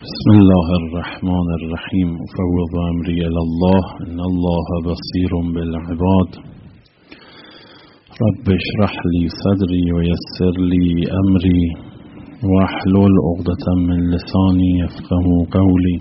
بسم الله الرحمن الرحیم افوض امری الی الله ان الله بصیر بالعباد رب اشرح لی صدری و یسر لی امری واحلل عقدة من لسانی یفقهوا قولی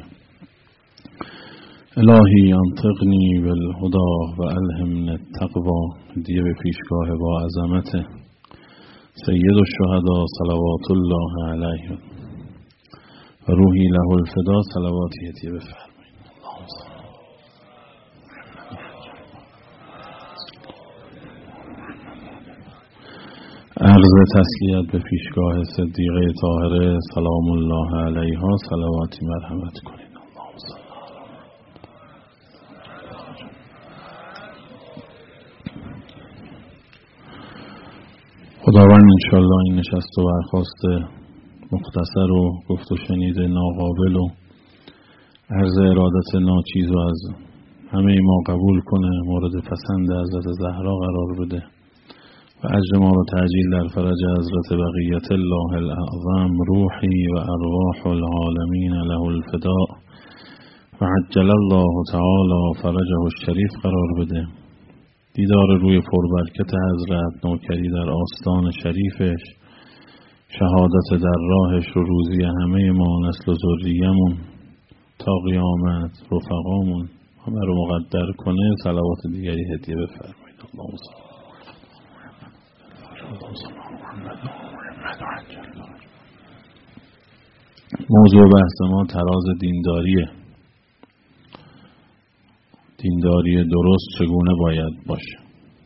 الهی انطقنی بالهدی و الهمنی التقوی. دیگه به پیشگاه با عظمت سید الشهدا صلوات الله علیه و روحی له الفدا صلواتی هدیه بفرمایید. عرض تسلیت به پیشگاه صدیقه طاهره سلام الله علیها صلواتی مرحمت کنید. خداوند انشالله این نشست و برخاست مختصر و گفت و شنید ناقابل و عرض ارادت ناچیز و از همه ما قبول کنه، مورد پسند حضرت زهرا قرار بده و اجر ما رو تعجیل در فرج حضرت بقیت الله الاعظم روحی و ارواح العالمین له الفداء و عجل الله تعالی فرجه الشریف قرار بده. دیدار روی پربرکت حضرت، نوکری در آستان شریفش، شهادت در راهش و روزی همه ما، نسل و ذریه‌مون تا قیامت، رفقامون همه رو مقدر کنه. صلوات دیگری هدیه بفرمایید. اللهم صل موضوع بحث ما تراز دینداریه. دینداری درست چگونه باید باشه؟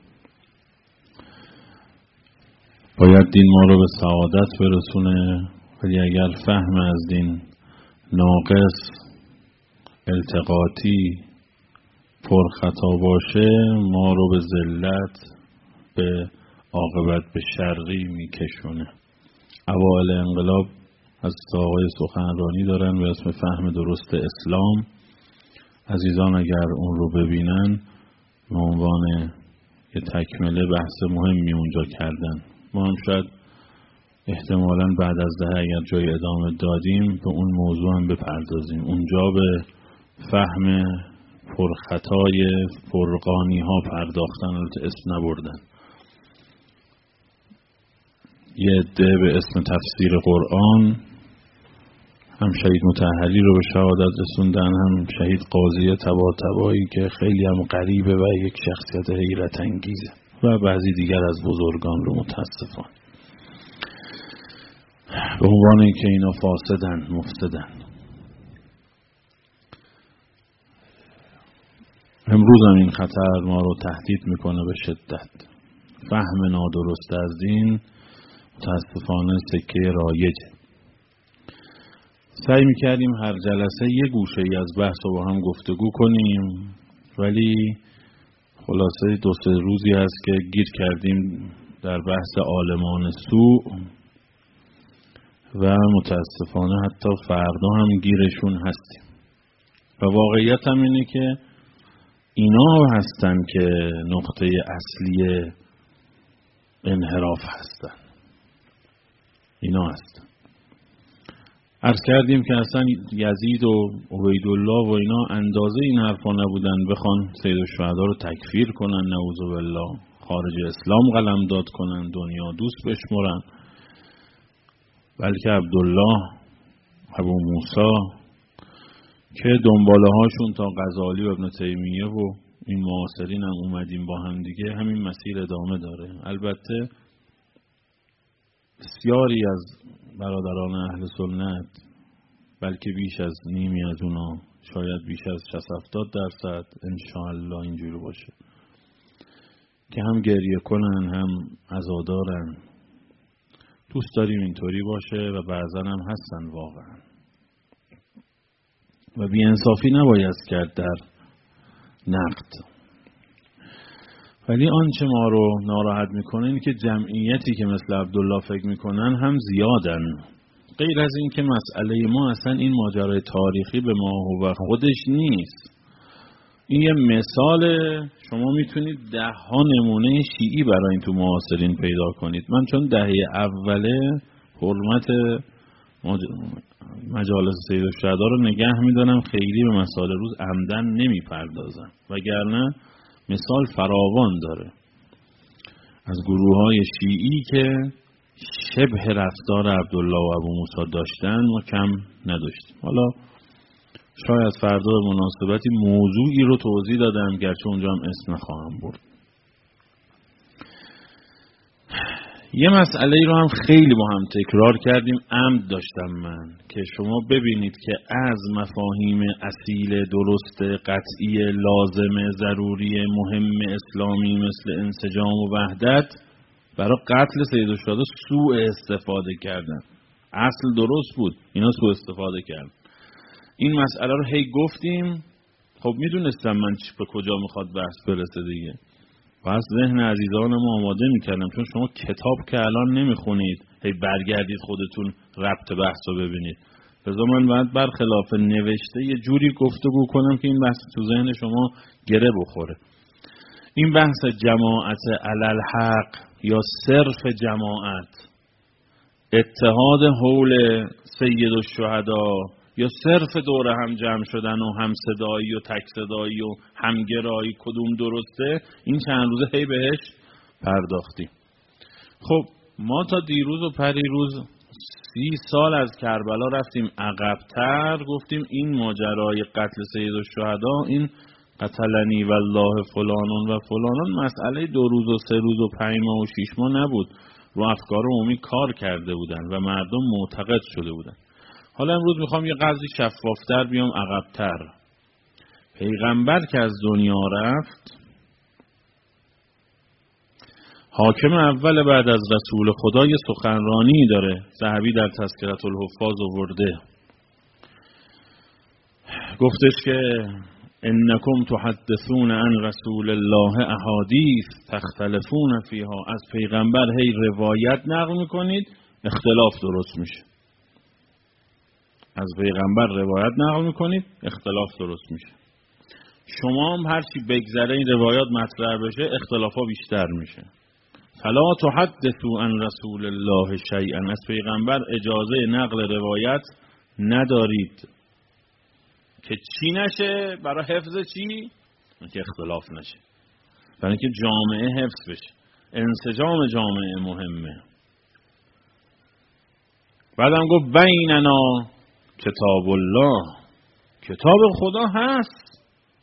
باید دین ما رو به سعادت برسونه، ولی اگر فهم از دین ناقص، التقاطی، پرخطا باشه ما رو به ذلت، به عاقبت به شرقی میکشونه. اوائل انقلاب از آقای سخنرانی دارن به اسم فهم درست اسلام. عزیزان اگر اون رو ببینن به عنوان یه تکمله بحث مهمی اونجا کردن. ما هم شاید احتمالاً بعد از ده اگر جای ادامه دادیم به اون موضوع هم بپردازیم. اونجا به فهم پرخطای فرقانی ها پرداختن، البته اسم نبردن. یه عده به اسم تفسیر قرآن هم شهید مطهری رو به شهادت رسوندن، هم شهید قاضی طباطبایی که خیلی هم غریبه و یک شخصیت حیرت انگیزه، و بعضی دیگر از بزرگان رو متاسفانه به عنوان اینکه اینا فاسدن، مفسدن. امروز هم این خطر ما رو تهدید میکنه به شدت. فهم نادرست از دین متاسفانه سکه رایجه. سعی میکردیم هر جلسه یه گوشه ای از بحث رو با هم گفتگو کنیم، ولی خلاصه 2-3 روزی هست که گیر کردیم در بحث عالمان سوء و متاسفانه حتی فردا هم گیرشون هستیم. و واقعیت هم اینه که اینا هستن که نقطه اصلی انحراف هستن. اینا هستن. عرض کردیم که اصلا یزید و عبیدالله و اینا اندازه این حرفا نبودن بخوان سید الشهدا رو تکفیر کنن، نعوذ بالله، خارج اسلام قلمداد کنن، دنیا دوست بشمرن. بلکه عبدالله، ابو موسی که دنباله هاشون تا غزالی و ابن تیمیه و این معاصرین هم اومدیم با هم دیگه، همین مسیر ادامه داره. البته بسیاری از برادران اهل سنت، بلکه بیش از نیمی از اونا، شاید بیش از 60-70% انشاءالله اینجوری باشه که هم گریه کنن هم عزادارن. دوست داریم اینطوری باشه و بعضا هم هستن واقعا. و بی‌انصافی نباید کرد در نقد. ولی آنچه ما رو ناراحت میکنه این که جمعیتی که مثل عبدالله فکر میکنن هم زیادن. غیر از این که مسئله ما اصلا این ماجرای تاریخی به ما و خودش نیست. این یه مثال، شما میتونید 10 نمونه شیعی برای این تو معاصرین پیدا کنید. من چون دهه اوله حرمت مجالس سید الشهدا رو نگه میدارم، خیلی به مسائل روز عمدن نمیپردازم، وگرنه مثال فراوان داره از گروه‌های شیعی که شبه رفتار عبدالله و ابو موسی داشتن و کم نداشتیم. حالا شاید فردا مناسبتی موضوعی رو توضیح دادم، گرچه اونجا هم اسم نخواهم برد. یه مسئله رو هم خیلی با هم تکرار کردیم، عمد داشتم من که شما ببینید که از مفاهیم اصیل درست قطعی لازم ضروری مهم اسلامی مثل انسجام و وحدت برای قتل سید الشهدا سوء استفاده کردن. اصل درست بود، اینا سوء استفاده کردن. این مسئله رو هی گفتیم. خب میدونستم من به کجا میخواد بحث برسه دیگه، پس ذهن عزیزان ما آماده میکردم، چون شما کتاب که الان نمیخونید هی برگردید خودتون ربط بحث رو ببینید. لذا من باید برخلاف نوشته یه جوری گفتگو کنم که این بحث تو ذهن شما گره بخوره. این بحث جماعت علل حق یا صرف جماعت، اتحاد حول سید الشهدا یا صرف دور هم جمع شدن و هم صدایی و تک صدایی و همگرایی کدوم درسته، این چند روزه هی بهش پرداختیم. خب ما تا دیروز و پریروز 30 سال از کربلا رفتیم عقب‌تر، گفتیم این ماجرای قتل سید الشهدا، این قتلنی والله فلانون و فلانون مسئله 2 روز و 3 روز و 5 ماه و 6 ماه نبود، رو افکار عمومی کار کرده بودن و مردم معتقد شده بودن. حالا امروز میخوام یه قضیه شفافتر بیام عقب‌تر. پیغمبر که از دنیا رفت، حاکم اول بعد از رسول خدا یه سخنرانی داره، ذهبی در تذکرة الحفاظ آورده، گفتش که انکم تحدثون عن رسول الله احادیث تختلفون فیها، از پیغمبر هی روایت نقل میکنید اختلاف درست میشه. از پیغمبر روایت نقل میکنید اختلاف درست میشه. شما هم هر چی بگذره این روایات مطرح بشه اختلافا بیشتر میشه. فلا تحدثوا عن رسول الله شیئا، از پیغمبر اجازه نقل روایت ندارید که چی نشه؟ برای حفظ چی؟ که اختلاف نشه، برای اینکه جامعه حفظ بشه، انسجام جامعه مهمه. بعدم گفت بیننا کتاب الله، کتاب خدا هست،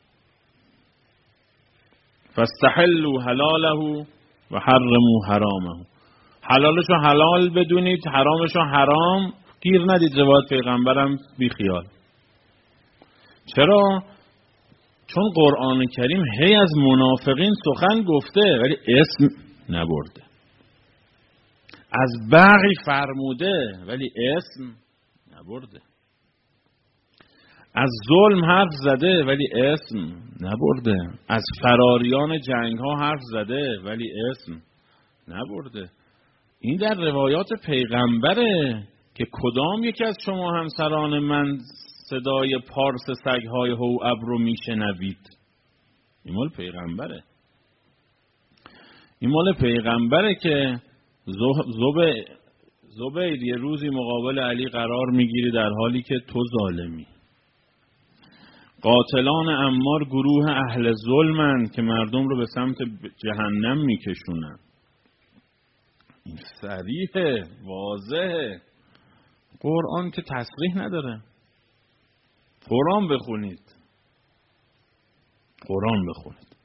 فاستحلوا حلاله و حرموا حرامه، حلالشو حلال بدونید حرامشو حرام، گیر ندید روایت پیغمبرم بی خیال. چرا؟ چون قرآن کریم هی از منافقین سخن گفته ولی اسم نبرده، از بغی فرموده ولی اسم نبرده، از ظلم حرف زده ولی اسم نبرده، از فراریان جنگ ها حرف زده ولی اسم نبرده. این در روایات پیغمبره که کدام یکی از شما همسران من صدای پارس سگهای هوعب رو میشنوید؟ این مال پیغمبره، این مال پیغمبره که زبیر یه روزی مقابل علی قرار میگیری در حالی که تو ظالمی. قاتلان عمار گروه اهل ظلمن که مردم رو به سمت جهنم میکشونن. این صریحه، واضحه. قرآن که تصریح نداره. قرآن بخونید، قرآن بخونید.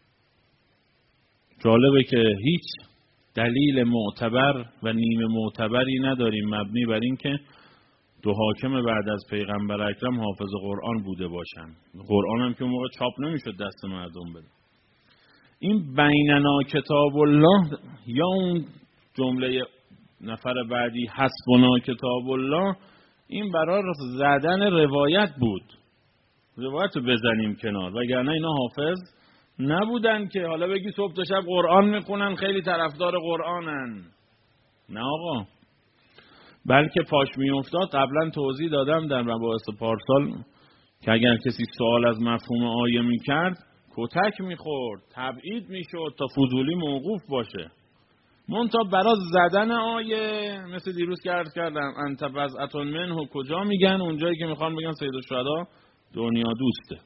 جالبه که هیچ دلیل معتبر و نیمه معتبری نداریم مبنی بر این که 2 حاکم بعد از پیغمبر اکرم حافظ قرآن بوده باشن. قرآن هم که اون موقع چاپ نمیشد دست مردم بده. این بیننا کتاب الله یا اون جمله نفر بعدی حسبنا کتاب الله، این برای زدن روایت بود، روایت رو بزنیم کنار، وگرنه اینا حافظ نبودن که حالا بگی صبح تا شب قرآن میخونن خیلی طرفدار قرآنن. نه آقا، بلکه پاش میافتاد. قبلا توضیح دادم در مباحث پارسال که اگر کسی سوال از مفهوم آیه میکرد کتک میخورد، تبعید میشد تا فضولی موقوف باشه. منتها برای زدن آیه مثل دیروز که عرض کردم انت بضعة منه کجا میگن؟ اونجایی که میخوان بگن سید الشهدا دنیا دوسته،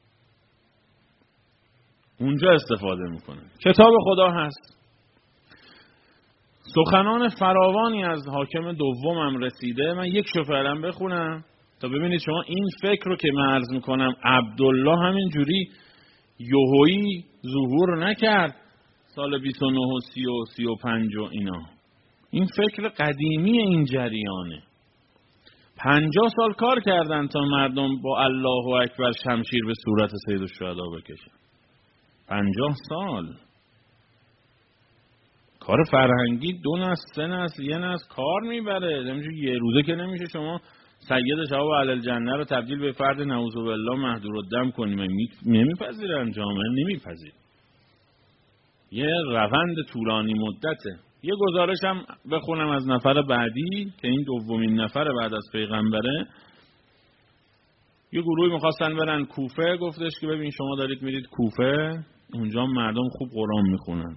اونجا استفاده میکنه. کتاب خدا هست. سخنان فراوانی از حاکم دومم رسیده. من یک شو فعلا بخونم تا ببینید شما این فکر رو که من عرض میکنم عبدالله همین جوری یهویی ظهور نکرد سال 29 و 30 و 35 و اینا. این فکر قدیمی این جریانه. 50 سال کار کردن تا مردم با الله اکبر شمشیر به صورت سید الشهدا بکشن. 50 سال کار فرهنگی 2 نسل 3 نسل 1 نسل کار میبره. نمیشه یه روزه که نمیشه شما سید شهاب اهل الجنه رو تبدیل به فرد نعوذ بالله مهدورالدم کنیم. نمیپذیرن، جامعه نمیپذیر. یه روند طولانی مدته. یه گزارش هم بخونم از نفر بعدی که این دومین نفر بعد از پیغمبره. یه گروهی میخواستن برن کوفه، گفتش که ببین شما دارید میرید کوفه، اونجا مردم خوب قرآن میخونن.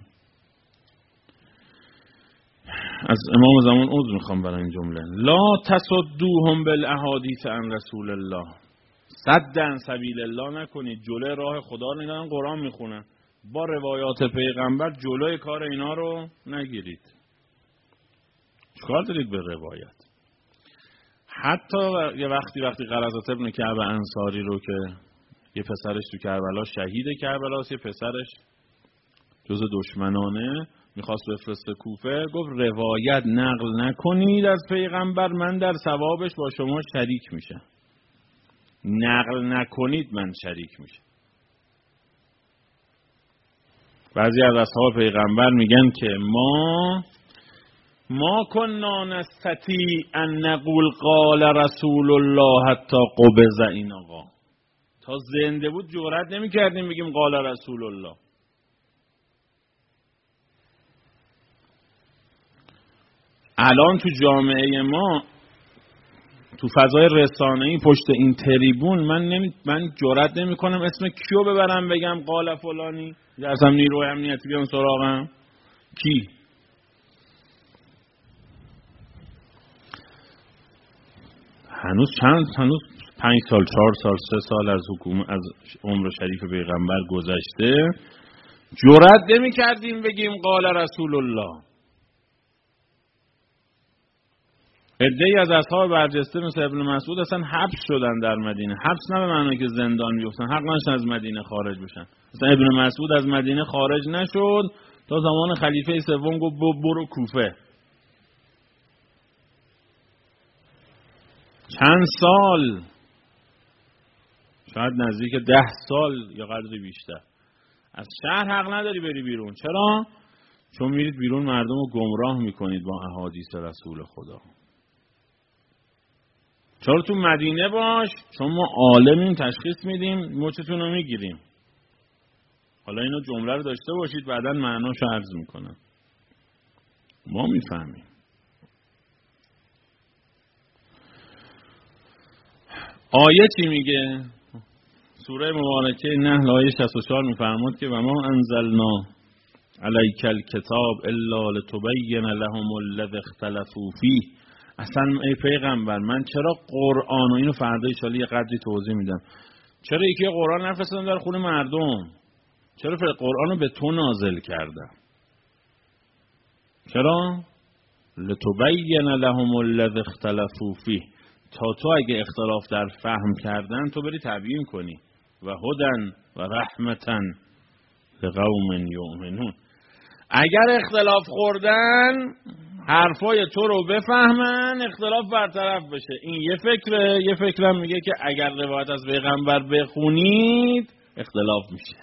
از امام زمان عذر میخوام برای این جمله. لا تصدوهم بالاحادیث عن رسول الله، صدن سبیل الله نکنید، جلوی راه خدا رو نگن قرآن میخونن. با روایات پیغمبر جلوی کار اینا رو نگیرید. چیکار دارید به روایت؟ حتی یه وقتی قرظات ابن کعب انصاری رو که یه پسرش تو کربلا شهید کربلاست، یه پسرش جز دشمنانه میخواست بفرسته کوفه، گفت روایت نقل نکنید از پیغمبر، من در ثوابش با شما شریک میشم. نقل نکنید من شریک میشم. بعضی از اصحاب پیغمبر میگن که ما کننا نستطیع ان نقول قال رسول الله حتی قبض. این آقا تا زنده بود جرئت نمیکردیم بگیم قال رسول الله. الان تو جامعه ما تو فضای رسانه‌ای پشت این تریبون من جرئت نمیکنم اسم کیو ببرم بگم قال فلانی، درسم نیروی امنیتی بیان سراغم. کی؟ هنوز 5 سال 4 سال 3 سال از عمر شریف پیغمبر گذشته، جرئت نمی‌کردیم بگیم قال رسول الله. عده‌ای از اصحاب برجسته مثل ابن مسعود اصلا حبس شدن در مدینه. حبس نه به معنی که زندان بیفتن، حق نداشتن از مدینه خارج بشن. مثلا ابن مسعود از مدینه خارج نشد تا زمان خلیفه سوم گفت برو کوفه. چند سال، شاید نزدیک 10 سال یا قدری بیشتر، از شهر حق نداری بری بیرون. چرا؟ چون میرید بیرون مردم رو گمراه میکنید با احادیث رسول خدا. چرا تو مدینه باش؟ چون ما عالمیم، تشخیص میدیم، مچتون رو میگیریم. حالا اینو جمله رو داشته باشید، بعداً معناشو عرض میکنم، ما میفهمیم. آیه چی میگه؟ سوره مبارکه نحل آیه 64 میفرمود که و ما انزلنا علیک الکتاب الا لتبین لهم الذی اختلفوا فیه. اصلا ای پیغمبر من چرا قرآن، و اینو فردا ان شاءالله یه قدری توضیح میدم، چرا یکی قرآن نفرستادم در خونه مردم؟ چرا قرآن رو به تو نازل کردم؟ چرا؟ لتبین لهم الذی اختلفوا فیه، تا تو اگه اختلاف در فهم کردن تو بری تبیین کنی. و هدن و رحمتن لقوم یؤمنون، اگر اختلاف خوردن حرفای تو رو بفهمن اختلاف برطرف بشه. این یه فکره. یه فکرم میگه که اگر روایت از پیغمبر بخونید اختلاف میشه.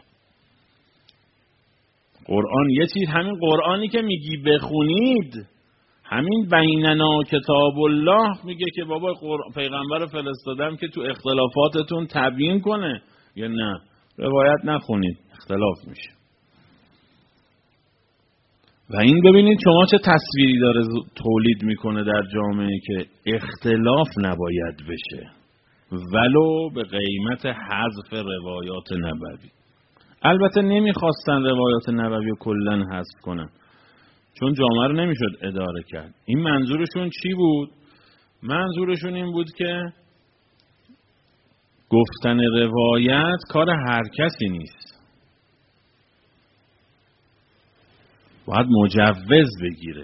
قرآن یه چیز، همین قرآنی که میگی بخونید، همین بیننا کتاب الله میگه که بابا پیغمبر رو فرستادم که تو اختلافاتتون تبیین کنه، یا نه روایت نخونید اختلاف میشه. و این ببینید شما چه تصویری داره تولید میکنه در جامعه که اختلاف نباید بشه ولو به قیمت حذف روایات نبوی. البته نمیخواستن روایات نبوی رو کلن حذف کنن، چون جامعه رو نمیشد اداره کرد. این منظورشون چی بود؟ منظورشون این بود که گفتن روایت کار هر کسی نیست، باید مجوز بگیره.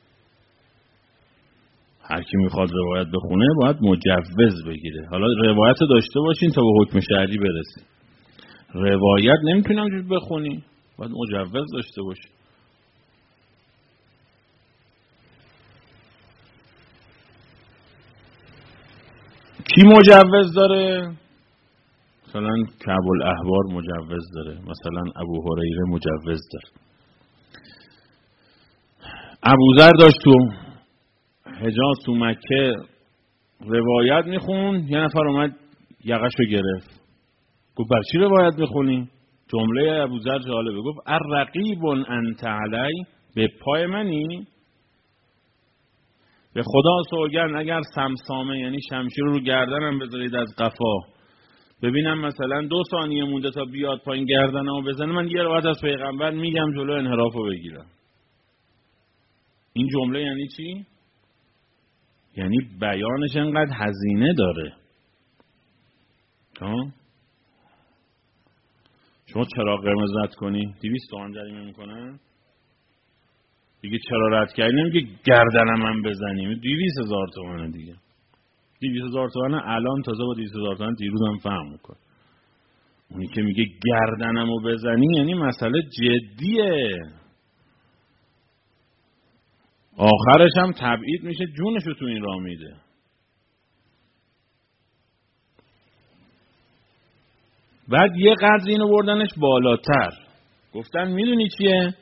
هر کی میخواد روایت بخونه باید مجوز بگیره. حالا روایت داشته باشین تا به حکم شرعی برسید. روایت نمیتونم جور بخونی، باید مجوز داشته باشی. کی مجوز داره؟ مثلا کعب الاحبار مجوز داره، مثلا ابو هریره مجوز داره. ابوذر داشت تو حجاز تو مکه روایت میخون، یه نفر اومد یقشو گرفت، گفت بر چی روایت میخونی؟ جمله ابوذر جالبه، گفت الرقیب انت علی، به پای منی؟ به خدا سوگند اگر سمسامه یعنی شمشیر رو گردنم بذارید از قفا، ببینم مثلا 2 ثانیه مونده تا بیاد پایین گردنمو بزنه، من یه روایت از پیغمبر میگم جلو انحرافو بگیرم. این جمله یعنی چی؟ یعنی بیانش انقدر هزینه داره. شما چرا قرمز رد کنی 200 تومن جریمه میکنن؟ دیگه چرا رد کردی نمیگه گردنم من بزنیم، 200,000 تومنه دیگه. 200,000 تومنه الان، تازه با 200,000 تومن دیروز هم فهم میکنه. اونی که میگه گردنمو بزنی یعنی مسئله جدیه، آخرش هم تبعید میشه، جونشو تو این راه میده. بعد یه قدر اینو بردنش بالاتر، گفتن میدونی چیه؟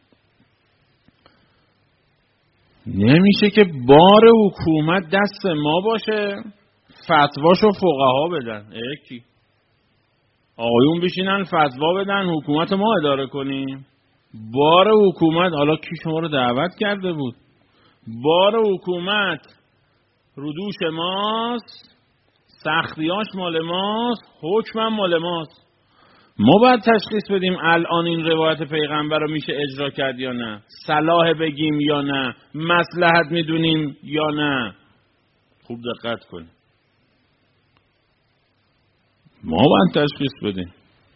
نمیشه که بار حکومت دست ما باشه، فتواشو فقها بدن. یکی آقایون بشینن فتوا بدن، حکومت ما اداره کنیم. بار حکومت، حالا کی شما رو دعوت کرده بود؟ بار حکومت رو دوش ماست، سختیاش مال ماست، حکمم مال ماست. ما باید تشخیص بدیم الان این روایت پیغمبر رو میشه اجرا کرد یا نه، صلاح بگیم یا نه، مصلحت میدونیم یا نه. خوب دقت کنیم، ما باید تشخیص بدیم.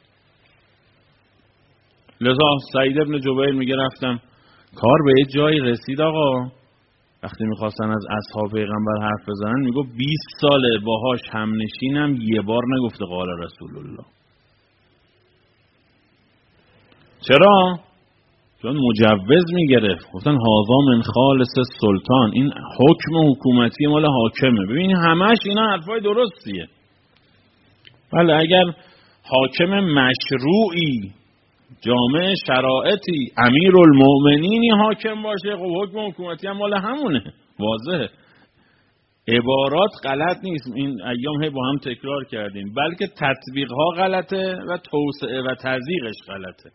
لذا سعید ابن جبیر میگه رفتم کار به یه جایی رسید آقا، وقتی میخواستن از اصحاب پیغمبر حرف بزنن میگو 20 ساله باهاش همنشینم، یه بار نگفته قال رسول الله. چرا؟ چون مجوز میگرفت، گفتن هذا من خالص سلطان، این حکم حکومتی مال حاکمه. ببین همش اینا حرفای درستیه. ولی اگر حاکم مشروعی، جامع شرائطی، امیرالمؤمنینی حاکم باشه، خب حکم حکومتی هم مال همونه، واضحه. عبارات غلط نیست، این ایام هی با هم تکرار کردیم، بلکه تطبیق ها غلطه و توسعه و تضییقش غلطه.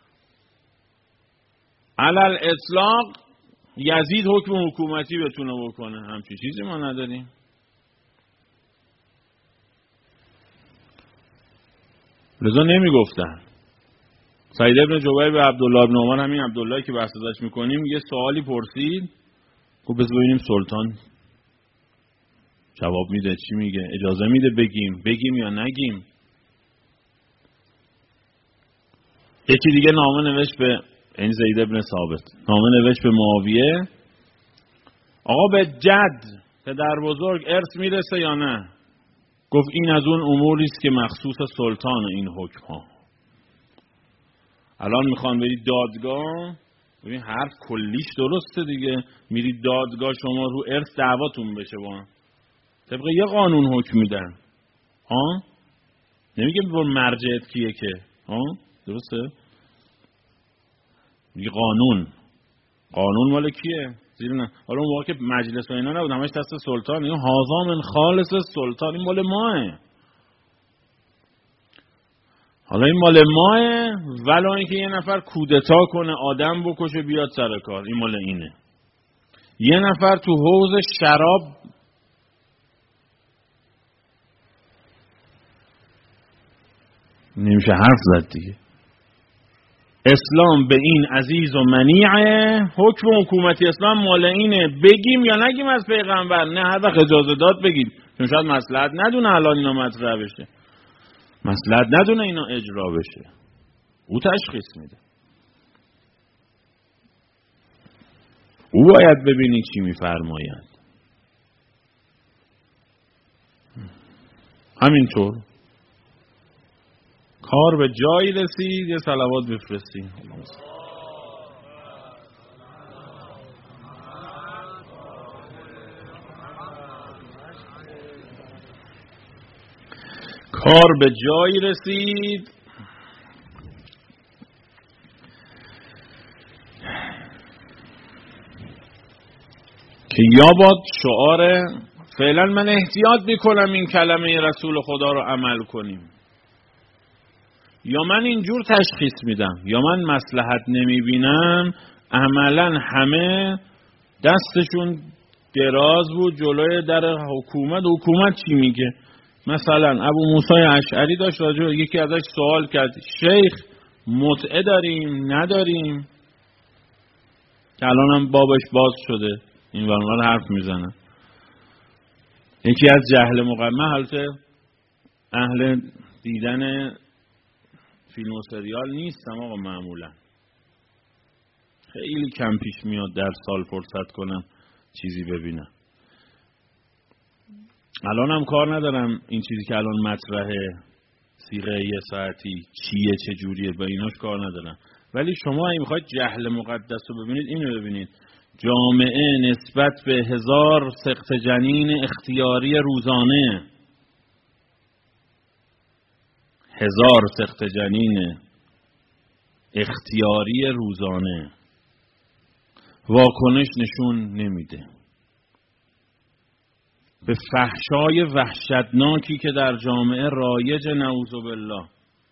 علل اطلاق یزید حکم حکومتی بتونه بکنه، همچین چیزی ما نداریم. لذا نمیگفتن. سعید ابن جبیر به عبدالله ابن عمر، همین عبدالله که بحث ازش میکنیم، یه سوالی پرسید، خب بذار ببینیم سلطان جواب میده چی میگه، اجازه میده بگیم یا نگیم. یکی دیگه نامه نوشت به این زید ابن ثابت، نامه نوشت به معاویه، آقا به جد پدر بزرگ ارث میرسه یا نه؟ گفت این از اون اموری است که مخصوص سلطان این حکم ها. الان میخوان برید دادگاه، ببین حرف کلیش درسته دیگه، میرید دادگاه شما رو ارث دعواتون بشه با هم، طبق یه قانون حکم میدن. نمیگه بر مرجعت کیه که درسته؟ میگه قانون مال کیه؟ زیر نه. حالا اون موقع که مجلس و اینا نبود، همش دست سلطان. این هذا من خالص سلطان، این مال ماه. حالا این مال ماه، ولی اینکه یه نفر کودتا کنه، آدم بکشه بیاد سر کار، این مال اینه. یه نفر تو حوض شراب نمیشه حرف زد دیگه. اسلام به این عزیز و منیعه، حکم حکومتی اسلام مال اینه، بگیم یا نگیم از پیغمبر؟ نه، هر وقت اجازه داد بگیم، چون شاید مصلحت ندونه الان اینا مطرح بشه، مصلحت ندونه اینا اجرا بشه، او تشخیص میده. او باید ببینی چی میفرماید. همینطور کار به جایی رسید یه صلوات بفرستیم. کار به جایی رسید که یا باد شعار فعلا من احتیاط میکنم این کلمه رسول خدا رو عمل کنیم، یا من اینجور تشخیص میدم، یا من مصلحت نمیبینم. عملا همه دستشون دراز بود جلوی در حکومت. حکومت چی میگه؟ مثلا ابو موسی اشعری داشت راجع یکی ازش سوال کرد، شیخ متعه داریم نداریم؟ که الان هم بابش باز شده، این ورانوار حرف میزنن. یکی از جهل مقدمه، حالت اهل دیدن فیلم و سریال نیستم آقا، معمولا خیلی کم پیش میاد در سال فرصت کنم چیزی ببینم. الان هم کار ندارم این چیزی که الان مطرحه، صیغه یه ساعتی چیه چه جوریه، با ایناش کار ندارم. ولی شما اگه میخواید جهل مقدس رو ببینید، اینو ببینید: جامعه نسبت به 1000 سقط جنین اختیاری روزانه، 1000 سقط جنین اختیاری روزانه واکنش نشون نمیده به فحشای وحشتناکی که در جامعه رایج، نعوذ بالله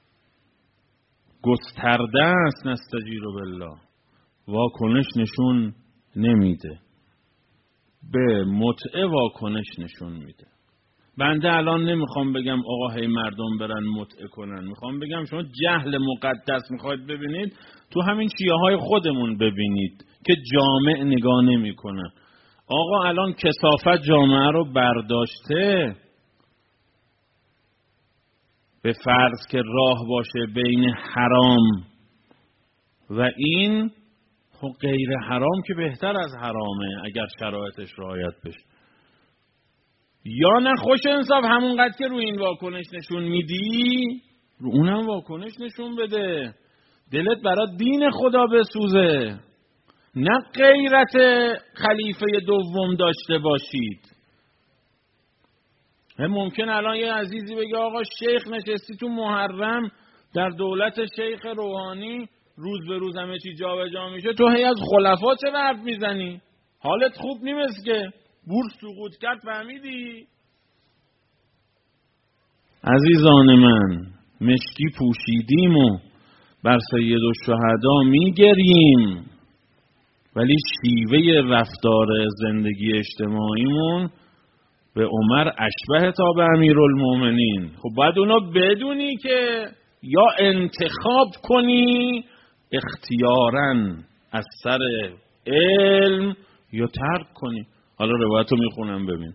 گسترده است، نستجیر بالله، واکنش نشون نمیده. به متعه واکنش نشون میده. بنده الان نمیخوام بگم آقا هی مردم برن متعه کنن، میخوام بگم شما جهل مقدس میخواید ببینید، تو همین شیعه های خودمون ببینید که جامع نگاه نمیکنن. آقا الان کثافت جامعه رو برداشته، به فرض که راه باشه بین حرام و این، خب غیر حرام که بهتر از حرامه اگر شرایطش رعایت بشه. یا نه خوش انصاف همونقدر که رو این واکنش نشون میدی رو اونم واکنش نشون بده، دلت برای دین خدا بسوزه، نه غیرت خلیفه دوم داشته باشید. ممکن الان یه عزیزی بگه آقا شیخ نشستی تو محرم در دولت شیخ روحانی، روز به روز همه چی جا به جا میشه، تو هی از خلفا چه حرف میزنی؟ حالت خوب نیست که بورس سقوط کرد، فهمیدی؟ عزیزان من، مشکی پوشیدیم و بر سید الشهدا میگریم، ولی شیوه رفتار زندگی اجتماعیمون به عمر اشبه تا به امیرالمومنین. خب باید اونو بدونی که یا انتخاب کنی اختیاراً از سر علم یا ترک کنی. حالا روایتو میخونم ببین.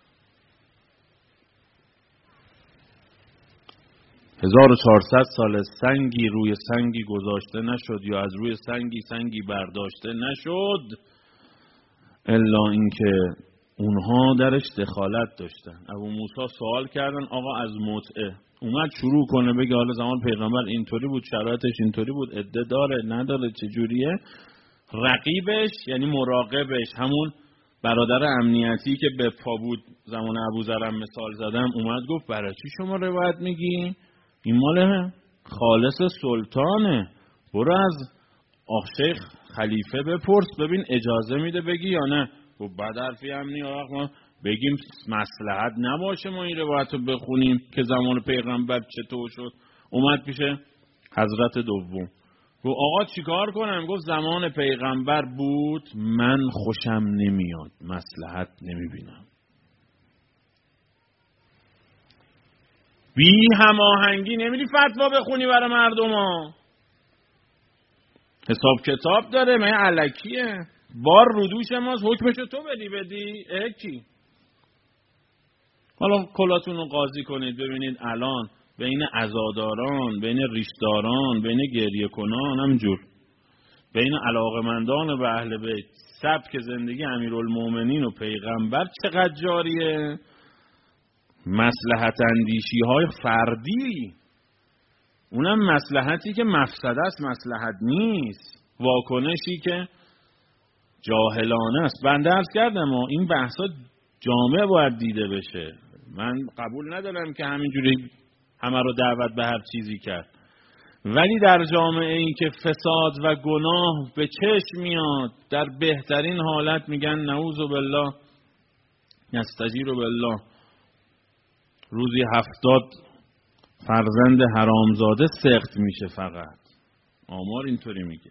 1400 سال سنگی روی سنگی گذاشته نشد یا از روی سنگی برداشته نشد الا اینکه اونها درش دخالت داشتن. ابو موسی سوال کردن آقا از متعه، اومد شروع کنه بگه حالا زمان پیغمبر اینطوری بود، شرایطش اینطوری بود، عده داره نداره چجوریه. رقیبش یعنی مراقبش، همون برادر امنیتی که به پا بود زمان ابوذر مثال زدم، اومد گفت برای چی شما روایت میگی؟ این مال خالص سلطانه، برو از آخ شیخ خلیفه بپرس ببین اجازه میده بگی یا نه. و بعد حرفی هم نی ما بگیم مصلحت نباشه ما این روایت رو بخونیم که زمان پیغمبر چطور شد. اومد پیش حضرت دوم گفت آقا چیکار کنم؟ گفت زمان پیغمبر بود، من خوشم نمیاد، مصلحت نمیبینم. بی هماهنگی نمیری فتوا بخونی برای مردم ها. حساب کتاب داره، من الکیه، بار رو دوش ماست، حکمشو تو بدی کی؟ حالا کلاتون رو قاضی کنید ببینید الان بین عزاداران، بین ریشداران، بین گریه کنان، همینجور بین علاقمندان به اهل بیت، سبک زندگی امیرالمومنین و پیغمبر چقدر جاریه؟ مصلحت اندیشی های فردی، اونم مصلحتی که مفسده است، مصلحت نیست، واکنشی که جاهلانه است. بنده عرض کردم این بحثا جامعه باید دیده بشه. من قبول ندارم که همینجوری همه رو دعوت به هر چیزی کرد، ولی در جامعه این که فساد و گناه به چشم میاد، در بهترین حالت میگن نعوذ بالله نستجیر بالله، روزی 70 فرزند حرامزاده سقط میشه، فقط آمار اینطوری میگه.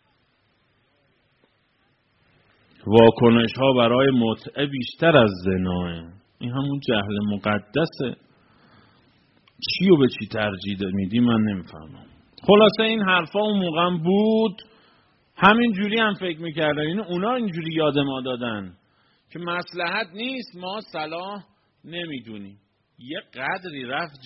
واکنش ها برای متعه بیشتر از زناه. این همون جهل مقدسه. چی و به چی ترجیح میدی من نمیفهمم. خلاصه این حرفا اون موقع بود، همین جوری هم فکر میکردن، این اونا اینجوری یاد ما دادن که مصلحت نیست، ما صلاح نمیدونیم. یه قدری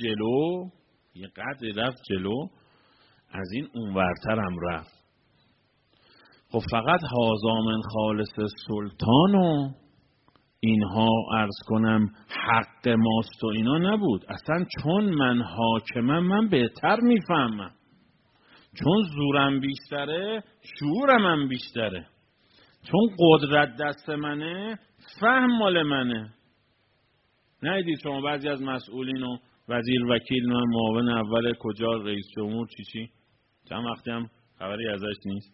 رفت جلو از این اونورتر هم رفت. خب فقط هازا من خالص سلطان و اینها عرض کنم حق ماست و اینا نبود. اصلا چون من حاکمم من بهتر میفهمم، چون زورم بیشتره شعورم هم بیشتره، چون قدرت دست منه فهم مال منه. ندید شما بعضی از مسئولین و وزیر وکیل و معاون اول کجا، رئیس جمهور چی چند وقتی هم خبری ازش نیست،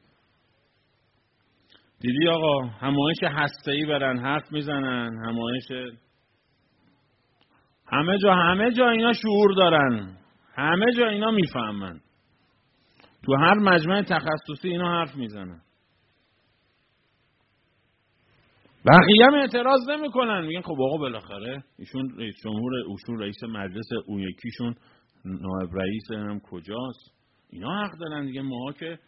دیدی آقا همایش هسته‌ای برن حرف میزنن، همایش همه جا اینا شعور دارن، همه جا اینا میفهمن، تو هر مجمع تخصصی اینا حرف میزنن، بقیه هم اعتراض نمیکنن، میگن خب آقا بالاخره ایشون رئیس جمهور، ایشون رئیس مجلس، اون یکیشون نایب رئیس هم کجاست، اینا حق دارن دیگه. ما که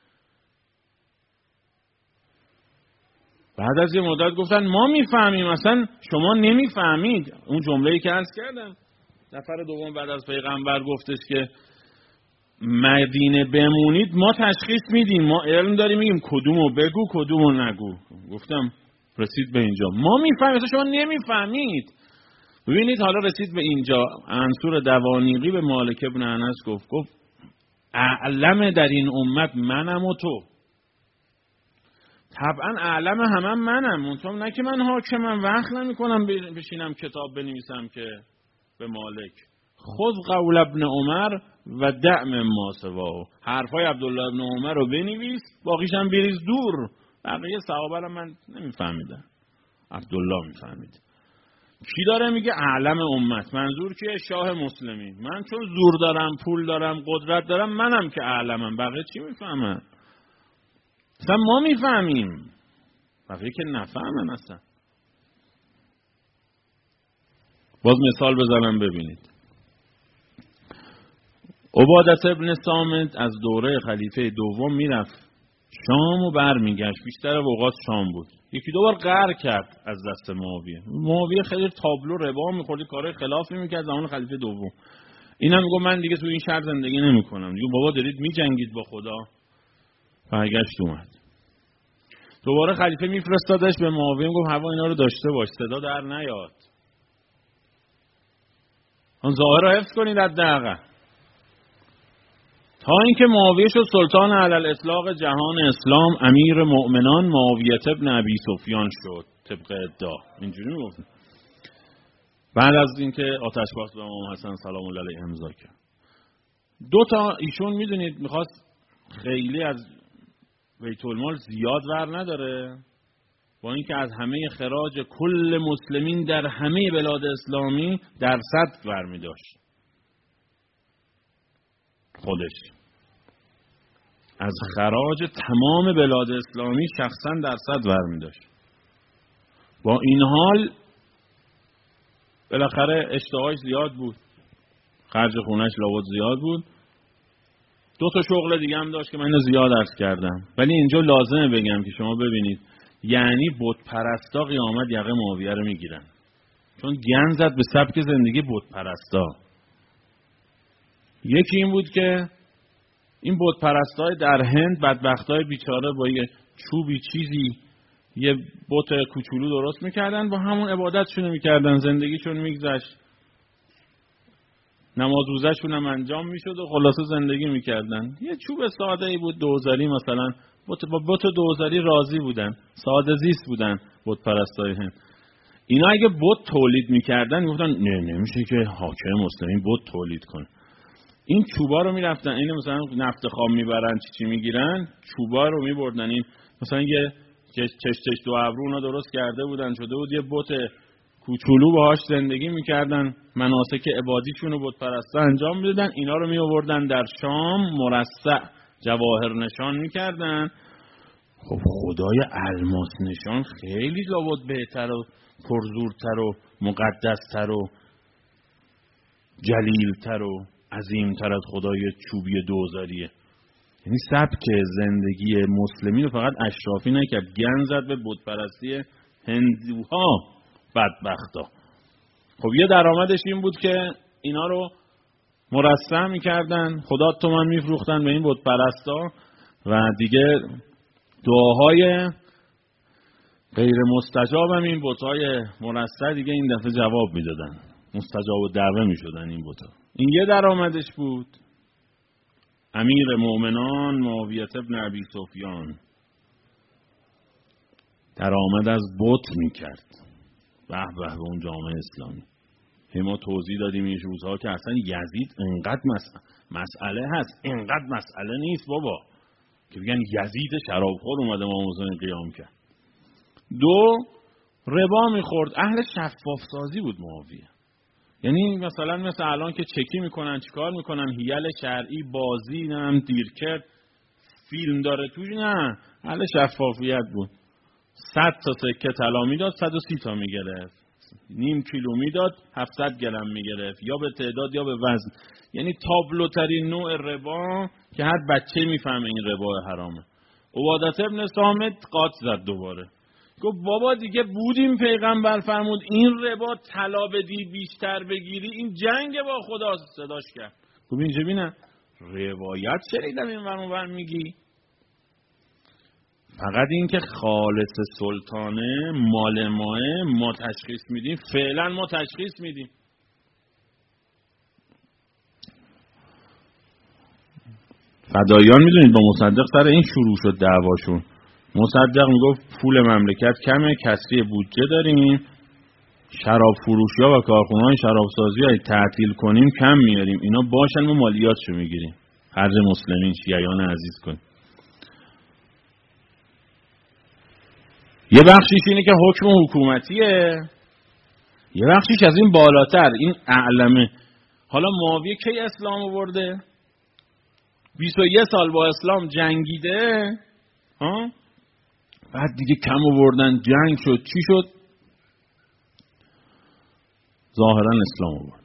بعد از یه مدت گفتن ما میفهمیم، اصلا شما نمیفهمید. اون جمله‌ای که عرض کردم نفر دوم بعد از پیغمبر گفتش که مدینه بمونید ما تشخیص میدیم، ما علم داریم، میگیم کدومو بگو کدومو نگو. گفتم رسید به اینجا ما میفهمیم، اصلا شما نمیفهمید. ببینید حالا رسید به اینجا، منصور دوانیقی به مالک ابن انس گفت اعلم در این امت منم و تو. طبعا اعلم همم منم، منطقه نه که من حاکمم، وقت نمی کنم بشینم کتاب بنویسم که به مالک خذ قول ابن عمر و دعم ما سواه، حرفای عبدالله ابن عمر رو بنویس، باقیش هم بریز دور. بقیه صحابه رو من نمیفهمیدم، عبدالله میفهمید. کی داره میگه اعلم امت؟ منظور که شاه مسلمین. من چون زور دارم، پول دارم، قدرت دارم، منم که اعلمم، بقیه چی میفهمن؟ اصلا ما میفهمیم، بقیه که نفهمن اصلا. باز مثال بزنم ببینید. عبادت ابن صامت از دوره خلیفه دوم میرفت شام و برمیگشت، بیشتر اوقات شام بود. یکی دو بار قهر کرد از دست معاویه خیلی تابلو ربا میخورد، کارهای خلافی میکرد زمان خلیفه دوم. اینم میگه من دیگه تو این شهر زندگی نمیکنم دیگه، بابا دارید میجنگید با خدا. برگشت اومد دوباره خلیفه میفرستادش به معاویه، گفت هوا اینا رو داشته باش، صدا در نیاد، اون ظاهر رو حفظ کنید حداقل. تا اینکه معاویه شد سلطان علی الاطلاق جهان اسلام، امیر مؤمنان معاویه ابن ابی سفیان شد طبق ادعا. اینجوری میگفتن. بعد از اینکه آتشباس به امام حسن سلام الله علیه امضا کرد، دو تا ایشون میدونید میخواست خیلی از بیت المال زیاد ور نداره، با اینکه از همه خراج کل مسلمین در همه بلاد اسلامی درصد ور میداشت، خودش از خراج تمام بلاد اسلامی شخصا درصد ور میداشت. با این حال بالاخره اشتهاش زیاد بود، خرج خونش لابد زیاد بود، 2 تا شغل دیگه هم داشت که من اینو زیاد عرض کردم، ولی اینجا لازمه بگم که شما ببینید یعنی بت پرستا قیامت یقه معاویه رو میگیرن، چون گند زد به سبک زندگی بت پرستا. یکی این بود که این بت پرستای در هند بدبختای بیچاره با یه چوبی چیزی یه بت کوچولو درست میکردن، با همون عبادتشون میکردن، زندگیشون میگذشت، نماز روزهشون هم انجام میشد و خلاصه زندگی میکردن. یه چوب ساده ای بود دوزاری، مثلا با بت دوزاری راضی بودن، ساده زیست بودن بت پرستای هند. اینا اگه بت تولید میکردن میگفتن نه نمیشه که حاکم مسلمین بت تولید کنه. این چوبا رو میرفتن، این مثلا نفت خام میبرن چی میگیرن، چوبا رو میبردن، این مثلا یه چش 2 ابرو اونا درست کرده بودن، شده بود یه بت کوچولو باهاش زندگی میکردن، مناسک عبادیشون رو بت پرستا انجام میدادن. اینا رو می آوردن در شام مرصع جواهر نشان میکردن. خب خدای الماس نشان خیلی لابد بهتر و پرزورتر و مقدستر و جلیلتر و عظیمتر از خدای چوبی دوزاریه. یعنی سبک زندگی مسلمین رو فقط اشرافی نکرد، گند زد به بت پرستی هندوها بدبختا. خب یه درآمدش این بود که اینا رو مرصع میکردن، خدا تومن میفروختن به این بت پرستا و دیگه دعاهای غیر مستجاب هم این بت‌های مرصع دیگه این دفعه جواب میدادن، مستجاب الدعوه میشدن این بت‌ها. این یه درآمدش بود. امیر مؤمنان معاویه ابن ابی سفیان درآمد از بت میکرد. به به اون جامعه اسلامی. ما توضیح دادیم این روزها که اصلا یزید انقدر مسئله هست، انقدر مسئله نیست بابا که بگن یزید شرابخور اومده ما موضوع قیام کرد. 2 ربا میخورد، اهل شفاف سازی بود معاویه. یعنی مثلا الان که چکی میکنن چیکار میکنن، هیل شرعی، بازی، نم دیرکت، فیلم داره توش، نه، اهل شفافیت بود. 100 تا سکه طلا میداد 130 تا میگرفت، نیم کیلو میداد 700 گرم میگرفت، یا به تعداد یا به وزن. یعنی تابلوترین نوع ربا که هر بچه میفهمه این ربا حرامه. عبادت ابن صامت قاط زد دوباره، گفت بابا دیگه بودیم پیغمبر فرمود این ربا طلا بدی بیشتر بگیری، این جنگ با خدا. صداش کرد، گفت اینجا بینم روایت شنیدم این ورانور میگی، فقط این که خالص سلطانه مال ماه ما تشخیص میدیم، فعلا ما تشخیص میدیم. فدایان میدونید با مصدق سر این شروع شد دعواشون. مصدق میگفت پول مملکت کمه، کسری بودجه داریم، شراب فروشی ها و کارخونه‌های شرابسازی های تعطیل کنیم کم میاریم، اینا باشن ما مالیاتشو میگیریم، خرج مسلمین شیعیان عزیز کنیم. یه بخشیش اینه که حکم حکومتیه، یه بخشیش از این بالاتر، این اعلمه. حالا معاویه کی اسلام آورده؟ 21 سال با اسلام جنگیده، بعد دیگه کم آوردن، جنگ شد، چی شد؟ ظاهرا اسلام آورد.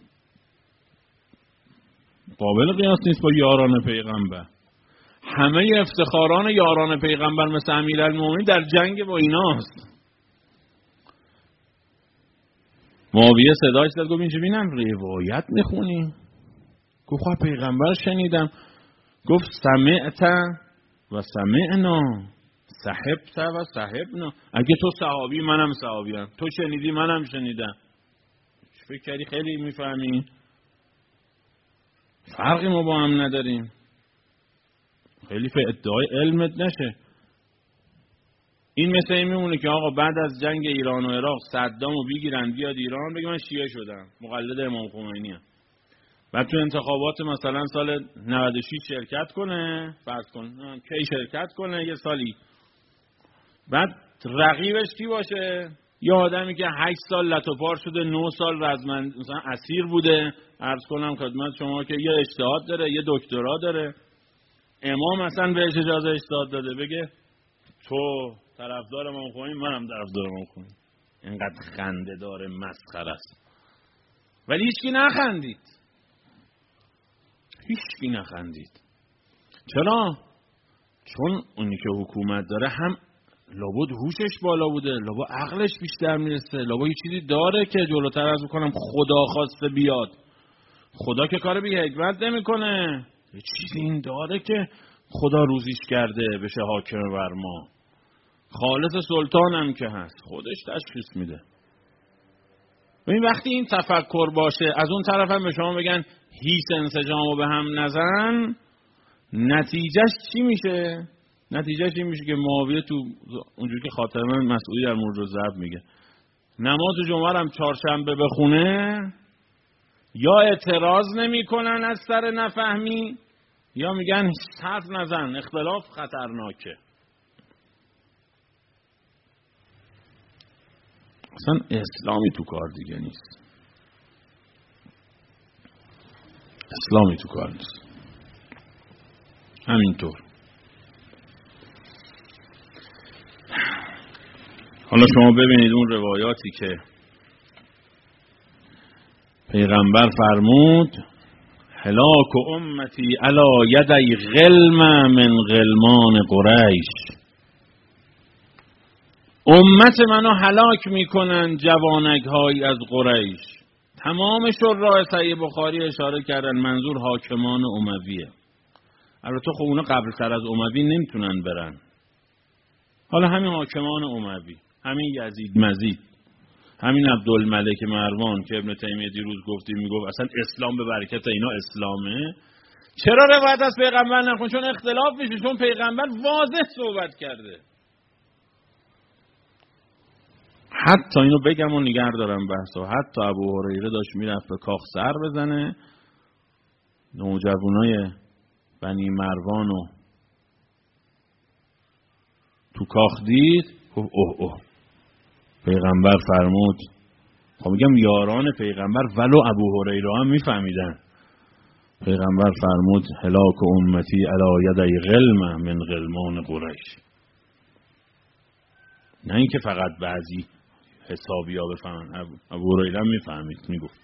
قابل قیاس نیست با یاران پیغمبر. همه افتخاران یاران پیغمبر مثل امیرالمومنین در جنگ با ایناست. معاویه صداش داد، گفت اینجا بینم روایت میخونی؟ گفت خواه پیغمبر شنیدم. گفت سمعت و سمعنا، صحبت و صحبنا. اگه تو صحابی منم صحابیم، تو شنیدی منم شنیدم. فکر کردی خیلی میفهمی؟ فرقی ما با هم نداریم. خیلی ادعای علمت نشه. این مثل این میمونه که آقا بعد از جنگ ایران و عراق صدامو بگیرن بیاد ایران بگه من شیعه شدم، مقلد امام خمینی ام. بعد تو انتخابات مثلا سال 96 شرکت کنه، فرض کن کی شرکت کنه، یه سالی، بعد رقیبش کی باشه؟ یه آدمی که 8 سال لتوپار شده، 9 سال رزمند مثلا اسیر بوده، عرض کنم خدمت شما که یه اجتهاد داره، یه دکترا داره، امام اصلا بهش اجازه اجتهاد داده، بگه تو طرفدار امام خمینی، منم طرفدار امام خمینی. اینقدر خنده داره، مسخره است. ولی هیچکی نخندید. چرا؟ چون اونی که حکومت داره هم لابد هوشش بالا بوده، لابد عقلش بیشتر میرسه، لابد یه چیزی داره که جلوتر از بکنم خدا خواسته بیاد. خدا که کار بی حکمت نمیکنه، یه چیزی این داره که خدا روزیش کرده بشه حاکم بر ما. خالص سلطان هم که هست خودش تشخیص میده. ببین وقتی این تفکر باشه، از اون طرف هم به شما بگن هیچ انسجامو به هم نزن، نتیجهش چی میشه؟ نتیجهش این میشه که معاویه تو اونجوری که خاطر مسئولی در مورد ضرب میگه نماز جمعه هم چهارشنبه بخونه، یا اعتراض نمیکنن از سر نفهمی، یا میگن حرف نزن، اختلاف خطرناکه. اصلا اسلامی تو کار دیگه نیست. اسلامی تو کار نیست. همینطور. حالا شما ببینید اون روایاتی که پیغمبر فرمود هلاک امتی علی یدی غلم من غلمان قریش، امت منو هلاک میکنن جوانک های از قریش. تمام شراح صحیح بخاری اشاره کردن منظور حاکمان امویه. البته خب اونا قبل تر از اموی نمیتونن برن. حالا همین حاکمان اموی، همین یزید مزید، همین عبدالملک مروان که ابن تیمیه دیروز گفتیم میگفت اصلا اسلام به برکت اینا اسلامه. چرا روایت از پیغمبر نخون؟ چون اختلاف میشه، چون پیغمبر واضح صحبت کرده. حتی اینو بگم و نگه دارم بحثا، حتی ابو هریره داشت میرفت به کاخ سر بزنه، نوجوانای بنی مروانو تو کاخ دید، گفت اوه پیغمبر فرمود. خب میگم یاران پیغمبر ولو ابو هریره هم میفهمیدن. پیغمبر فرمود هلاک امتی علی یدی غلم من غلمان قریش. نه اینکه فقط بعضی حسابی ها بفهمن، ابو هریره هم میفهمید، میگفت.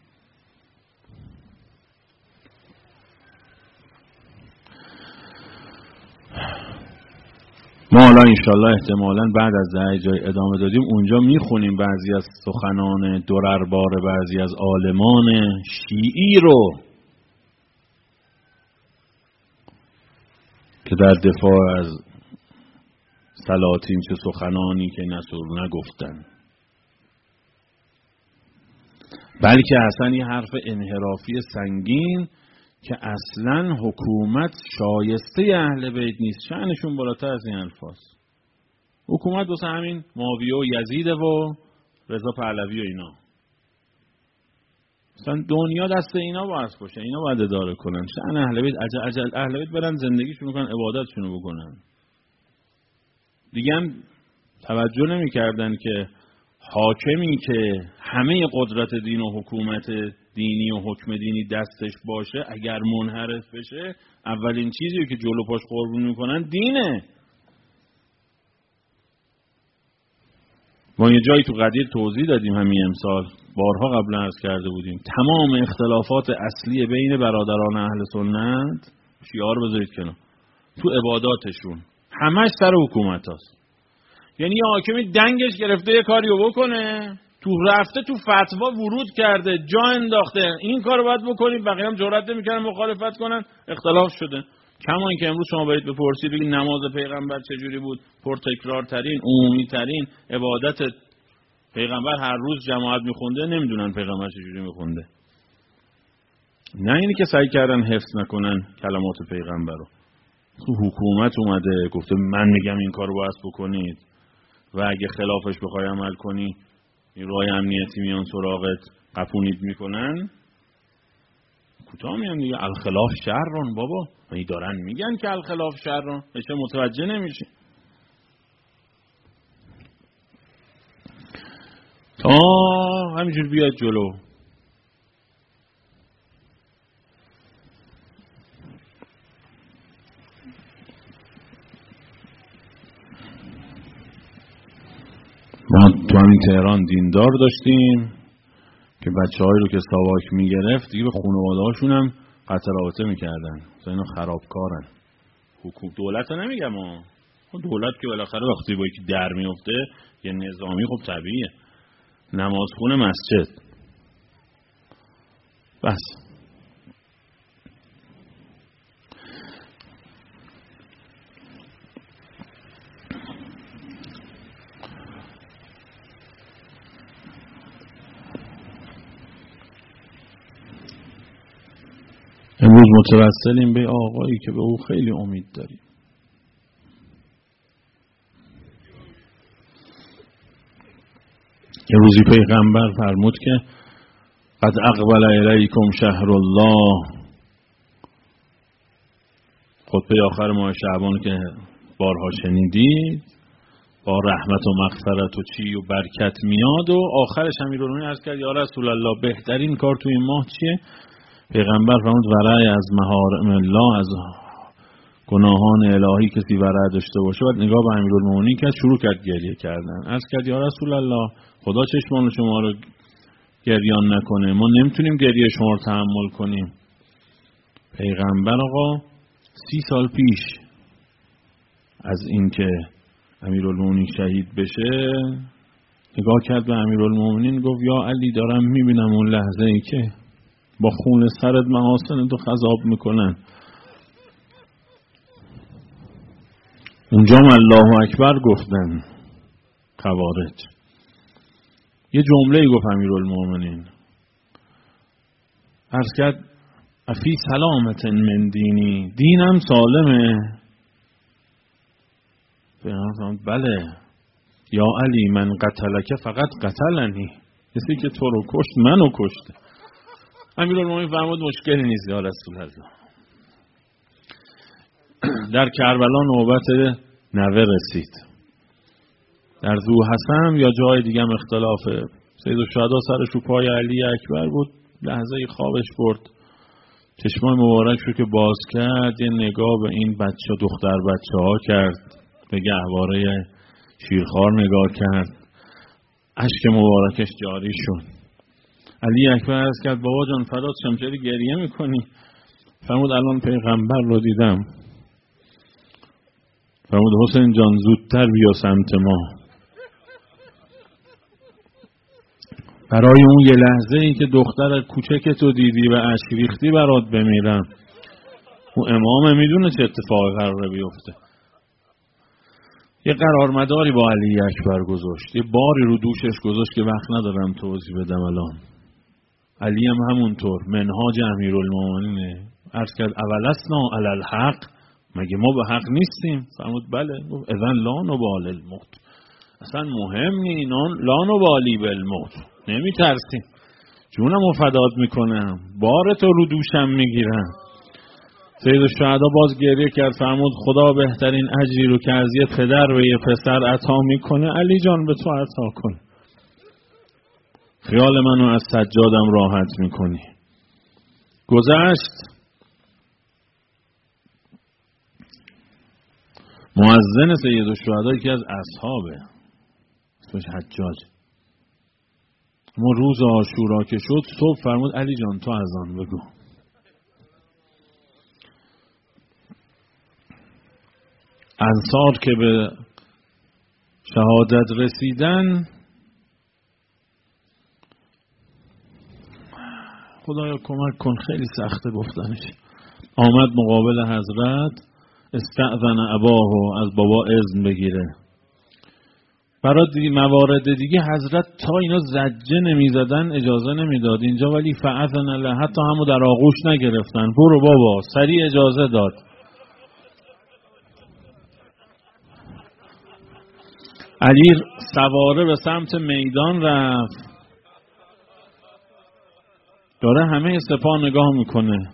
ما حالا انشالله احتمالاً بعد از ده جای ادامه دادیم اونجا میخونیم بعضی از سخنان درربار بعضی از عالمان شیعی رو که در دفاع از سلاطین چه سخنانی که نصر نگفتن، بلکه اصلا یه حرف انحرافی سنگین که اصلا حکومت شایسته اهل بیت نیست. شأنشون بالاتر از این الفاظ. حکومت واسه همین معاویه و یزید و رضا پهلوی و اینا. اصلا دنیا دست اینا باید باشه، اینا باید اداره کنن. شأن اهل بیت عجل اهل بیت برن زندگیشون کنن، عبادتشون بکنن. دیگه هم توجه نمی کردن که حاکمی که همه قدرت دین و حکومت دینی و حکم دینی دستش باشه اگر منحرف بشه اولین چیزی که جلو پاش قربون میکنن دینه. ما یه جایی تو قدیر توضیح دادیم همین امسال، بارها قبلا عرض کرده بودیم، تمام اختلافات اصلی بین برادران اهل سنت، شیعه رو بذارید کنار، تو عباداتشون همش سر حکومت هست. یعنی یه حاکمی دنگش گرفته یه کاریو بکنه، تو رفته تو فتوا ورود کرده، جا انداخته این کارو باید بکنید، بقیه هم جرئت نمیکنن مخالفت کنن، اختلاف شده. کما اینکه امروز شما برید بپرسید بگید نماز پیغمبر چجوری بود، پرتکرارترین عمومی ترین عبادت پیغمبر هر روز جماعت میخونده، نمیدونن پیغمبر چجوری میخونده. نه اینی که سعی کردن حفظ نکنن کلمات پیغمبر رو. تو حکومت اومده گفته من میگم این کارو باید بکنید و اگه خلافش بخوای عمل کنی این راه امنیتی میان سراغت قپونید میکنن، کوتاه میان دیگه. الخلاف شررون بابا، این دارن میگن که الخلاف شررون، چه متوجه نمیشی. تا همینجور بیاد جلو. ما تو همین تهران دیندار داشتیم که بچه‌هایی رو که ساواک میگرفت دیگه به خانواده هاشون هم قطع رابطه میکردن، مثلا اینا خرابکارن. دولت رو نمیگم دولت که بالاخره وقتی با یکی در میفته یه نظامی خب طبیعیه، نمازخونه مسجد بس. امروز متوسلیم به آقایی که به او خیلی امید داریم. یه روزی پیغمبر فرمود که قد اقبل الیکم شهر الله، خطبه آخر ماه شعبان که بارها شنیدید، با رحمت و مغفرت و چی و برکت میاد و آخرش امیرالمومنین عرض کرد یا رسول الله بهترین کار تو این ماه چیه؟ پیغمبر فرمود ورع از محارم الله، از گناهان الهی کسی ورع داشته باشه. بعد نگاه به امیرالمومنین کرد، شروع کرد گریه کردن. عرض کرد یا رسول الله خدا چشمان شما رو گریان نکنه، ما نمیتونیم گریه شما رو تحمل کنیم. پیغمبر آقا 30 سال پیش از اینکه امیرالمومنین شهید بشه نگاه کرد به امیرالمومنین گفت یا علی دارم میبینم اون لحظه ای که با خون سرت محاسن تو خضاب میکنن. اونجا الله اکبر گفتن خوارج. یه جمله گفت امیرالمومنین، عرض کرد افی سلامت من دینی، دینم سالمه؟ بله. یا علی من قتلک فقط قتلنی، کسی که تو رو کشت منو کشته. امیرالمومنین فرمود مشکلی نیست یا رسول الله. در کربلا نوبت نوه رسید، در ذوحسن یا جای دیگه هم اختلافه. سیدالشهدا سرش رو پای علی اکبر بود، لحظه خوابش برد، چشمان مبارک رو که باز کرد یه نگاه به این بچه دختر بچه ها کرد، به گهواره شیرخوار نگاه کرد، اشک مبارکش جاری شد. علی اکبر عرض کرد بابا جان فدات شم چرا گریه میکنی؟ فرمود الان پیغمبر رو دیدم. فرمود حسین جان زودتر بیا سمت ما. برای اون یه لحظه ای که دختر کوچکتو دیدی و اشک ریختی برات بمیرم. اون امام میدونه چه اتفاقی قراره بیفته. یه قرارمداری با علی اکبر گذاشت، یه باری رو دوشش گذاشت که وقت ندارم توضیح بدم الان. علی هم همونطور منهاج امیرالمومنینه. عرض کرد اولسنا علی الحق، مگه ما به حق نیستیم؟ فرمود بله. گفت اذن لا نبال الموت، اصلا مهم نی، لا نبالی بالموت، نمی ترسیم، جونمو فدات میکنم، بارتو رو دوشم میگیرم. سیدالشهدا باز گریه کرد، فرمود خدا بهترین اجری رو که از یه پدر به یه پسر عطا میکنه علی جان به تو عطا کن. خیال منو از سجادم راحت میکنی. گذشت. مؤذن سیدالشهدا یکی از اصحابه، اسمش حجاج. اما روز عاشورا که شد صبح فرمود علی جان تو اذان بگو. انصار که به شهادت رسیدن خدایا کمک کن خیلی سخته گفتنش، آمد مقابل حضرت، استأذن اباه، از بابا اذن بگیره. برای موارد دیگه حضرت تا اینا زجه نمی زدن اجازه نمی داد، اینجا ولی فأذن له، حتی همو در آغوش نگرفتن، برو بابا، سریع اجازه داد. علی سواره به سمت میدان رفت، داره همه سپاه نگاه میکنه.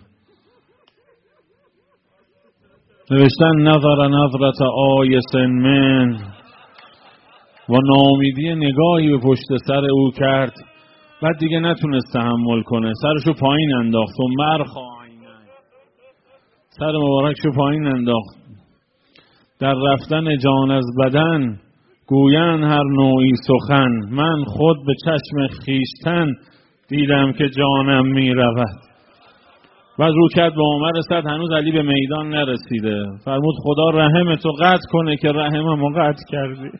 نوشتن نظر نظرت آیس من، و ناامیدی نگاهی به پشت سر او کرد. بعد دیگه نتونست تحمل کنه، سرشو پایین انداخت و مرخا عینه، سر مبارکشو پایین انداخت. در رفتن جان از بدن گویند هر نوعی سخن، من خود به چشم خیشتن دیدم که جانم می رود. بعد رو کرد به عمر اسد، هنوز علی به میدان نرسیده. فرمود خدا رحمتو قطع کنه که رحممو قطع کردی.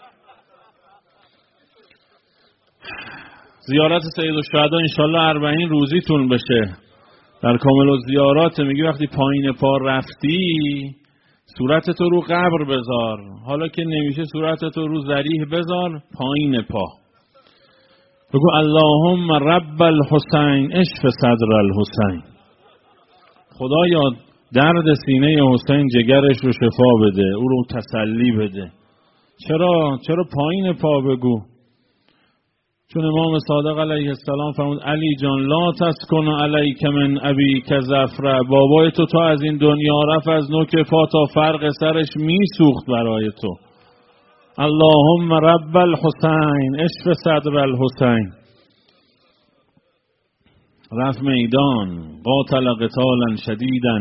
زیارت سید الشهدا انشالله 40 روزیتون بشه. در کامل الزیارات میگه وقتی پایین پا رفتی صورتتو رو قبر بذار، حالا که نمیشه صورتتو رو ذریح بذار پایین پا. بگو اللهم رب الحسین اشف صدر الحسین. خدایا درد سینه حسین جگرش رو شفا بده، او رو تسلی بده. چرا پایین پا بگو؟ چون امام صادق علیه السلام فرمود علی جان لا تسکن علیک من ابیک ظفر. بابای تو تا از این دنیا رفت از نوک پا تا فرق سرش میسوخت برای تو. اللهم رب الحسین اشف صدر الحسین. رفت میدان، قاتل قتالا شدیدا،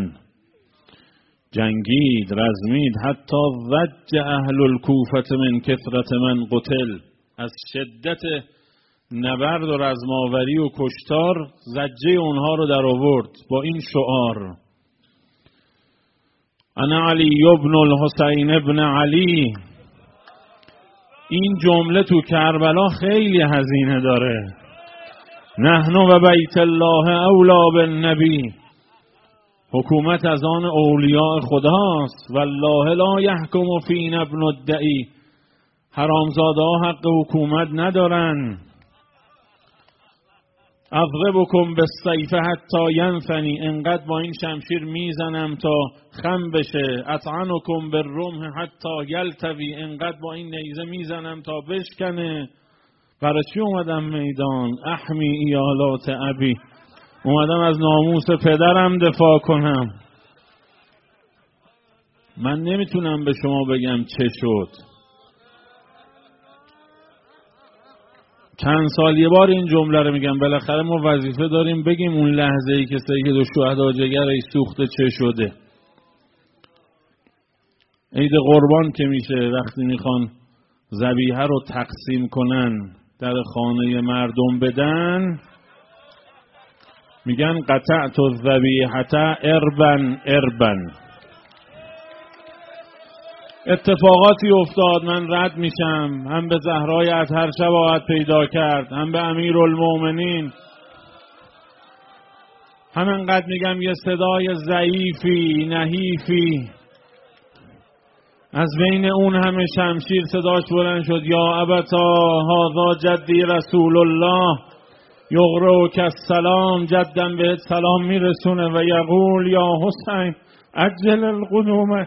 جنگید، رزمید، حتی ضج اهل الکوفه من کثرت من قتل. از شدت نبرد و رزماوری و کشتار زجه اونها رو در آورد با این شعار انا علی ابن الحسین ابن علی. این جمله تو کربلا خیلی هزینه داره. نحن و بیت الله اولا بالنبی. حکومت از آن اولیاء خداست. والله لا یحکم فینا ابن الدعی. حرامزاده ها حق حکومت ندارن. اضربکم بالسیف حتی ینفنی. انقدر با این شمشیر میزنم تا خم بشه. اطعنکم بالرمح حتی یلتوی. انقدر با این نیزه میزنم تا بشکنه. برای چی اومدم میدان؟ احمی ایالات ابی. اومدم از ناموس پدرم دفاع کنم. من نمیتونم به شما بگم چه شد. چند سال یه بار این جمله رو میگم. بالاخره ما وظیفه داریم بگیم اون لحظه ای که سید الشهدا جگرش سوخته چه شده. عید قربان که میشه وقتی میخوان ذبیحه رو تقسیم کنن در خانه مردم بدن میگن قطعت الذبیحة اربن اربن. اتفاقاتی افتاد من رد میشم، هم به زهرای اطهر شباهت پیدا کرد، هم به امیرالمومنین. همینقدر میگم یه صدای ضعیفی نحیفی از بین اون همه شمشیر صداش بلند شد یا ابتا هذا جدی رسول الله یقرؤک السلام. جدم بهت سلام میرسونه و یقول یا حسین عجل القدوم.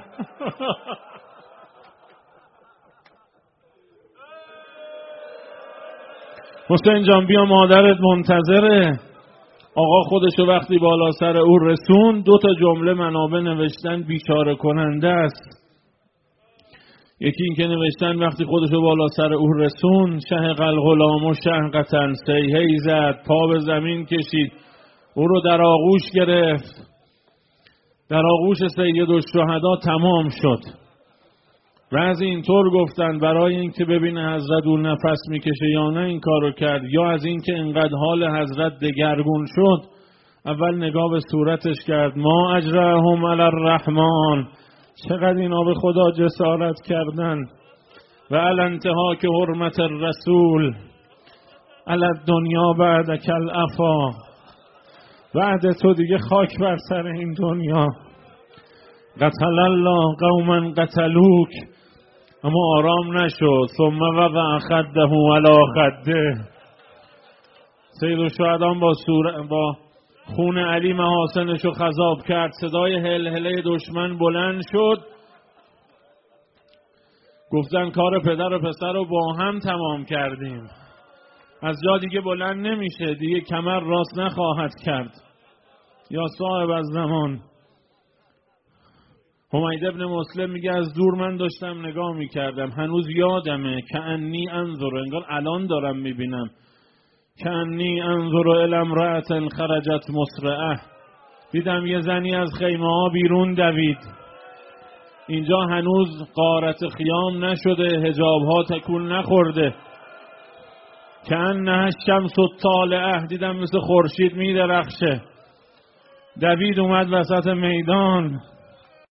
حسین جان بیا مادرت منتظره. آقا خودشو وقتی بالا سر او رسون 2 جمله منابع نوشتن بیچاره کننده است. یکی این که نوشتن وقتی خودشو بالا سر او رسون شهق الغلام و شهقتن سیهی زد، پا به زمین کشید، او رو در آغوش گرفت. در آغوش سید الشهدا تمام شد. بعضی اینطور گفتن برای اینکه ببینه حضرت اون نفس میکشه یا نه این کارو کرد، یا از اینکه انقدر حال حضرت دگرگون شد اول نگاه به صورتش کرد. ما اجرهم علی الرحمن. چقدر اینا به خدا جسارت کردن. و علی انتهاک حرمت الرسول علی الدنیا بعد کل افا. بعد تو دیگه خاک بر سر این دنیا. قتل الله قوما قتلوک. اما آرام نشد. ثم وضع خده علی خده. سید الشهدا با خون علی محاسنشو خضاب کرد. صدای هلهله دشمن بلند شد. گفتن کار پدر و پسر رو با هم تمام کردیم. از جا دیگه بلند نمیشه، دیگه کمر راست نخواهد کرد. یا صاحب از زمان. حمید ابن مسلم میگه از دور من داشتم نگاه میکردم، هنوز یادمه که انی انظر، انگار الان دارم میبینم، که انی انظر الی امرأة خرجت مسرعه. دیدم یه زنی از خیمه ها بیرون دوید. اینجا هنوز غارت خیام نشده، حجاب ها تکون نخورده. که انها الشمس الطالعه. دیدم مثل خورشید میدرخشه. دوید اومد وسط میدان،